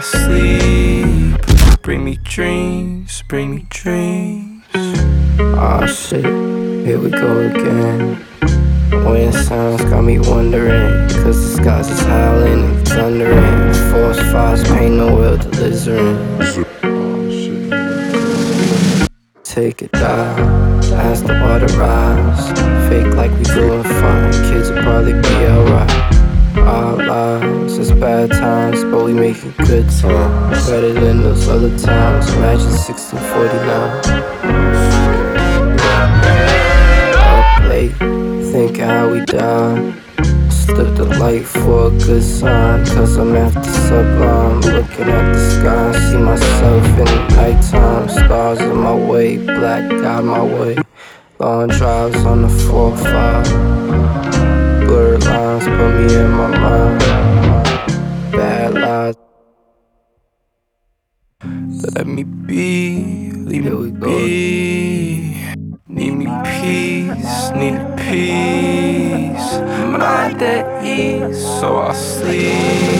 sleep. Bring me dreams, bring me dreams. Aw shit, here we go again. Wind sounds got me wondering, cause the skies is howling and thundering. Force fires paint the world delirium. Take it down as the water rise. Fake like we doing fine, kids will probably be alright. Our lives is bad times, but we making good time. Better than those other times, imagine 1649. Up late, thinking how we died. Slip the light for a good sign, cause I'm after sublime. Looking at the sky, see myself in the nighttime. Stars in my way, black guide my way. Long drives on the 405. Blurred lines put me in my mind. Bad lies. Let me be, leave me be. Need me peace, need peace. Mind at ease, so I sleep.